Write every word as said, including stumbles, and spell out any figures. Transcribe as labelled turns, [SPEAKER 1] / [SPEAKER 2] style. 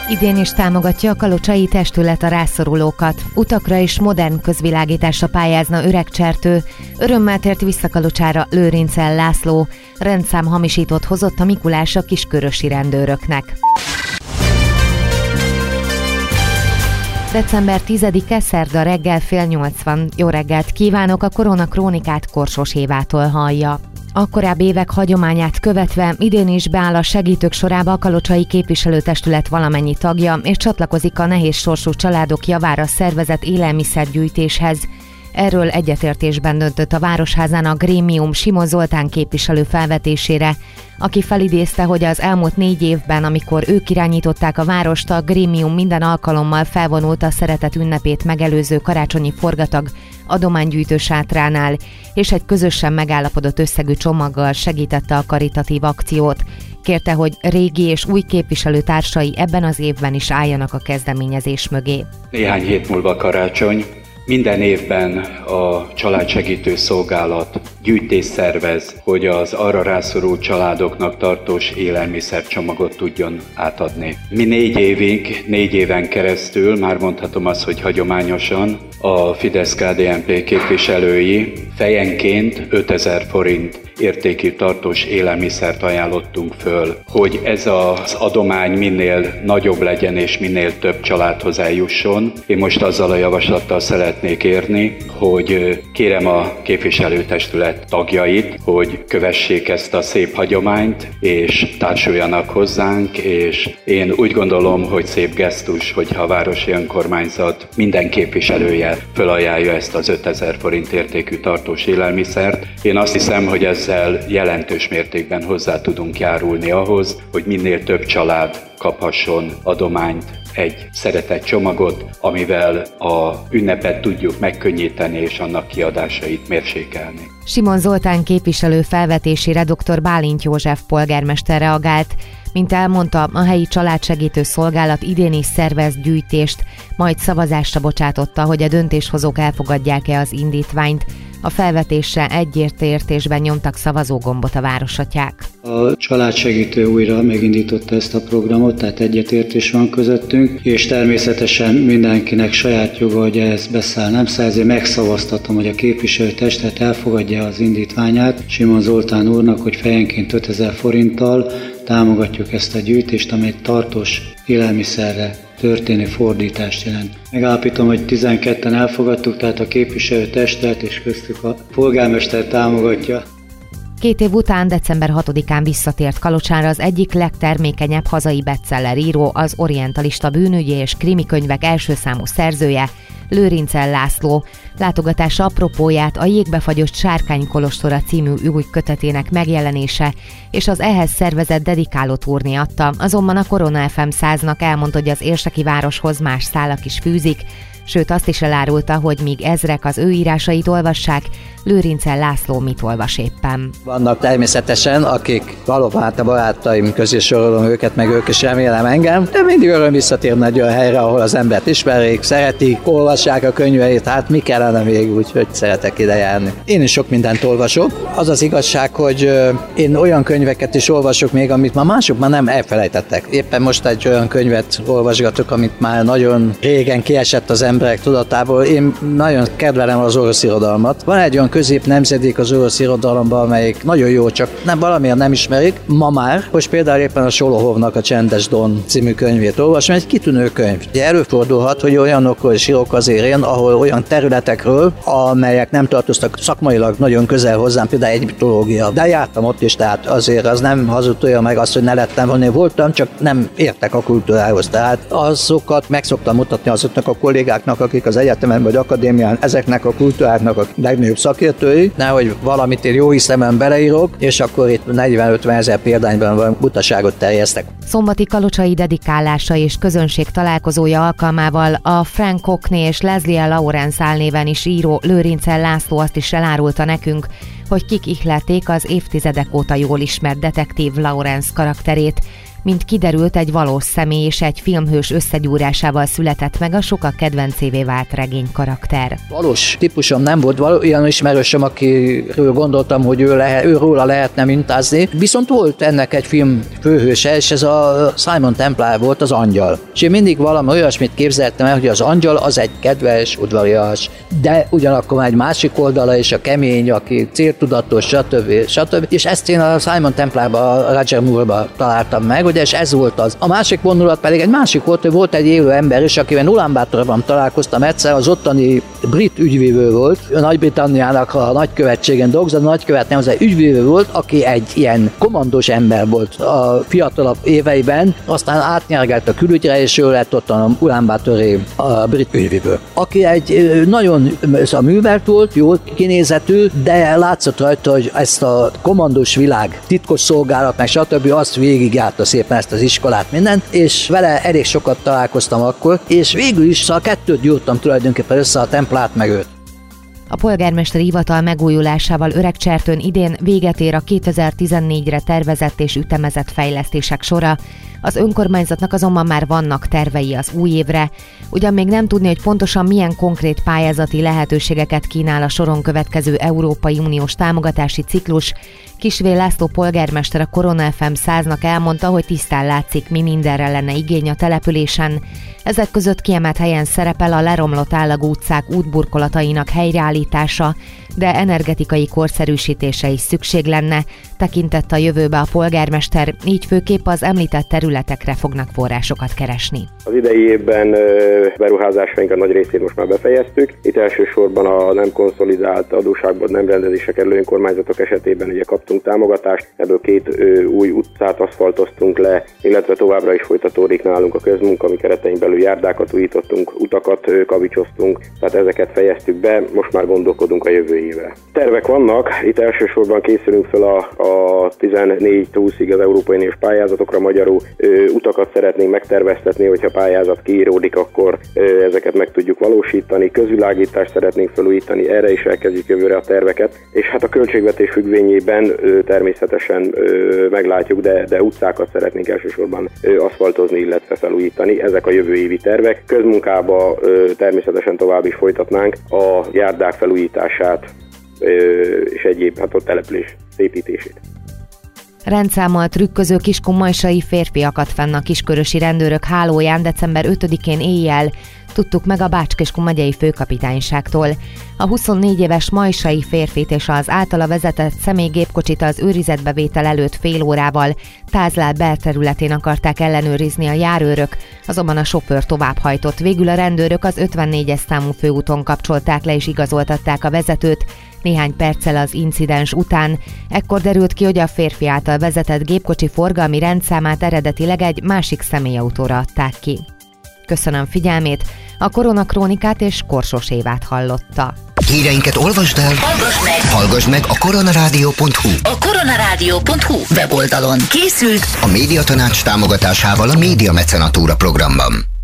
[SPEAKER 1] Idén is támogatja a kalocsai testület a rászorulókat. Utakra és modern közvilágításra pályázna Öregcsertő. Örömmel tért vissza Kalocsára Lőrincel László. Rendszám hamisítót hozott a Mikulás a kiskörösi rendőröknek. december tizedike, szerda reggel fél nyolc van. Jó reggelt kívánok, a Korona Krónikát Korsos Évától hallja. A korábbi évek hagyományát követve idén is beáll a segítők sorába a kalocsai képviselőtestület valamennyi tagja, és csatlakozik a nehéz sorsú családok javára szervezett élelmiszergyűjtéshez. Erről egyetértésben döntött a Városházán a Grémium Simon Zoltán képviselő felvetésére, aki felidézte, hogy az elmúlt négy évben, amikor ők irányították a várost, a Grémium minden alkalommal felvonult a szeretet ünnepét megelőző karácsonyi forgatag adománygyűjtő sátránál, és egy közösen megállapodott összegű csomaggal segítette a karitatív akciót. Kérte, hogy régi és új képviselőtársai ebben az évben is álljanak a kezdeményezés mögé.
[SPEAKER 2] Néhány hét múlva karácsony. Minden évben a Családsegítő Szolgálat gyűjtést szervez, hogy az arra rászorult családoknak tartós élelmiszercsomagot tudjon átadni. Mi négy évig, négy éven keresztül, már mondhatom azt, hogy hagyományosan, a Fidesz-ká dé en pé képviselői fejenként ötezer forint értékű tartós élelmiszert ajánlottunk föl, hogy ez az adomány minél nagyobb legyen és minél több családhoz eljusson. Én most azzal a javaslattal szeretnék érni, hogy kérem a képviselőtestület tagjait, hogy kövessék ezt a szép hagyományt, és társuljanak hozzánk, és én úgy gondolom, hogy szép gesztus, hogyha a városi önkormányzat minden képviselője fölajánlja ezt az ötezer forint értékű tartós élelmiszert. Én azt hiszem, hogy ezzel jelentős mértékben hozzá tudunk járulni ahhoz, hogy minél több család kaphasson adományt, egy szeretett csomagot, amivel a ünnepet tudjuk megkönnyíteni és annak kiadásait mérsékelni.
[SPEAKER 1] Simon Zoltán képviselő felvetésére dr. Bálint József polgármester reagált. Mint elmondta, a helyi családsegítő szolgálat idén is szervez gyűjtést, majd szavazásra bocsátotta, hogy a döntéshozók elfogadják-e az indítványt. A felvetésre egyértésben nyomtak szavazógombot a városatyák.
[SPEAKER 3] A családsegítő újra megindította ezt a programot, tehát egyetértés van közöttünk, és természetesen mindenkinek saját joga, hogy ehhez beszáll, nem száll, ezért megszavaztatom, hogy a képviselőtestet elfogadja az indítványát Simon Zoltán úrnak, hogy fejenként ötezer forinttal támogatjuk ezt a gyűjtést, amely tartós élelmiszerre történő fordítást jelent. Megállapítom, hogy tizenketten elfogadtuk, tehát a képviselőtestet és köztük a polgármester támogatja.
[SPEAKER 1] Két év után december hatodikán visszatért Kalocsára az egyik legtermékenyebb hazai bestseller író, az orientalista bűnügyi és krimikönyvek első számú szerzője, Lőrincel László. Látogatása apropóját a Jégbefagyott Sárkány kolostora című új kötetének megjelenése és az ehhez szervezett dedikáló turné adta, azonban a Korona ef em száznak elmondta, hogy az érseki városhoz más szálak is fűzik, sőt azt is elárulta, hogy míg ezrek az ő írásait olvassák, Lőrincel László mit olvas éppen.
[SPEAKER 4] Vannak természetesen, akik valóban hát a barátaim közé sorolom őket, meg ők is remélem engem, de mindig öröm visszatérni egy olyan helyre, ahol az embert ismerik, szeretik, olvassák a könyveit, hát mi kellene még, úgyhogy szeretek ide járni. Én is sok mindent olvasok. Az az igazság, hogy én olyan könyveket is olvasok még, amit már mások már nem elfelejtettek. Éppen most egy olyan könyvet olvasgatok, amit már nagyon régen kiesett az emberek tudatából. Én nagyon kedvelem az orosz irodalmat. Van egy olyan közép nemzedék az orosz irodalomban, amelyik nagyon jó, csak nem valamiért nem ismerik. Ma már, most például éppen a Solohovnak a Csendes Don című könyvét olvasom, egy kitűnő könyv. Ugye előfordulhat, hogy olyanokról is írok azért én, ahol olyan területekről, amelyek nem tartoztak szakmailag nagyon közel hozzám, például egyiptológia. De jártam ott is, tehát azért az nem hazudtolja meg azt, hogy ne lettem volna, voltam, csak nem értek a kultúrához. Tehát azokat meg szoktam mutatni azoknak a kollégáknak, akik az egyetemen vagy akadémián ezeknek a kultúráknak a legnagyobb szakértői, nehogy valamit én jó hiszemben beleírok, és akkor itt negyven-ötven ezer példányban van butaságot terjesztek.
[SPEAKER 1] Szombati kalocsai dedikálása és közönség találkozója alkalmával a Frank Cockney és Leslie Lawrence álnéven is író Lőrincel László azt is elárulta nekünk, hogy kik ihlették az évtizedek óta jól ismert detektív Lawrence karakterét, Mint kiderült, egy valós személy és egy filmhős összegyúrásával született meg a sokak kedvencévé vált regény karakter.
[SPEAKER 4] Valós típusom nem volt, olyan ismerősöm, akiről gondoltam, hogy ő lehet, őróla lehetne mintázni. Viszont volt ennek egy film főhőse, és ez a Simon Templar volt, az angyal. És én mindig valami olyasmit képzeltem el, hogy az angyal az egy kedves, udvarias, de ugyanakkor egy másik oldala is a kemény, aki céltudatos, stb. stb. És ezt én a Simon Templarban, a Roger Moore-ban találtam meg, ugye, és ez volt az. A másik vonulat pedig egy másik volt, hogy volt egy élő ember is, akivel Ulaanbaatarban találkoztam egyszer, az ottani brit ügyvívő volt, a Nagy-Britanniának a nagykövetségen dolgozott, a nagykövet nem az egy ügyvívő volt, aki egy ilyen komandos ember volt a fiatalabb éveiben, aztán átnyergelt a külügyre, és ő lett ott a Ulaanbaatori a brit ügyvívő. Aki egy nagyon a művelt volt, jól kinézetű, de látszott rajta, hogy ezt a komandos világ, titkos szolgálat, meg stb. Azt végigjárta szépen ezt az iskolát, mindent, és vele elég sokat találkoztam akkor, és végül is szóval kettőt gyúrtam tulajdonképpen össze, a Templát meg őt.
[SPEAKER 1] A polgármesteri hivatal megújulásával Öregcsertőn idén véget ér a kétezer-tizennégyre tervezett és ütemezett fejlesztések sora, az önkormányzatnak azonban már vannak tervei az új évre, ugyan még nem tudni, hogy pontosan milyen konkrét pályázati lehetőségeket kínál a soron következő Európai Uniós támogatási ciklus. Kisvé László polgármester a Korona ef em száznak elmondta, hogy tisztán látszik, mi mindenre lenne igény a településen. Ezek között kiemelt helyen szerepel a leromlott állagú utcák útburkolatainak helyreállítása, de energetikai korszerűsítése is szükség lenne, tekintett a jövőbe a polgármester, így főképp az említett területekre fognak forrásokat keresni.
[SPEAKER 5] Az idei évben beruházásainkat nagy részét most már befejeztük. Itt elsősorban a nem konszolidált adósságban nem rendezésre kerülő önkormányzatok esetében ugye kaptunk támogatást, ebből két ö, új utcát aszfaltoztunk le, illetve továbbra is folytatódik nálunk a közmunka, ami keretein belül járdákat újítottunk, utakat ö, kavicsoztunk, tehát ezeket fejeztük be, most már gondolkodunk a jövő évre. Tervek vannak, itt elsősorban készülünk fel a, a tizennégy húszig az Európai Uniós pályázatokra, magyarul ö, utakat szeretnénk megterveztetni, hogyha pályázat kiíródik, akkor ö, ezeket meg tudjuk valósítani, közvilágítást szeretnénk felújítani, erre is elkezdjük jövőre a terveket, és hát a költségvetés függvényében ö, természetesen ö, meglátjuk, de, de utcákat szeretnénk elsősorban ö, aszfaltozni, illetve felújítani, ezek a jövő évi tervek. Közmunkába ö, természetesen tovább is folytatnánk a járdák felújítását ö, és egyéb hát a település szépítését.
[SPEAKER 1] Rendszámmal trükköző kiskunmajsai férfi akadt fenn a kiskörösi rendőrök hálóján december ötödikén éjjel, tudtuk meg a Bács-Kiskun megyei főkapitányságtól. A huszonnégy éves majsai férfit és az általa vezetett személygépkocsit az őrizetbevétel előtt fél órával Tázlál belterületén akarták ellenőrizni a járőrök, azonban a sofőr továbbhajtott. Végül a rendőrök az ötvennégyes számú főúton kapcsolták le és igazoltatták a vezetőt, néhány perccel az incidens után. Ekkor derült ki, hogy a férfi által vezetett gépkocsi forgalmi rendszámát eredetileg egy másik személyautóra adták ki. Köszönöm figyelmét, a Koronakrónikát és Korsos Évát hallotta.
[SPEAKER 6] Híreinket olvasd el, hallgass meg, hallgass meg a koronarádió pont hu. A koronarádió pont hu weboldalon készült a Médiatanács támogatásával a Média Mecenatúra programban.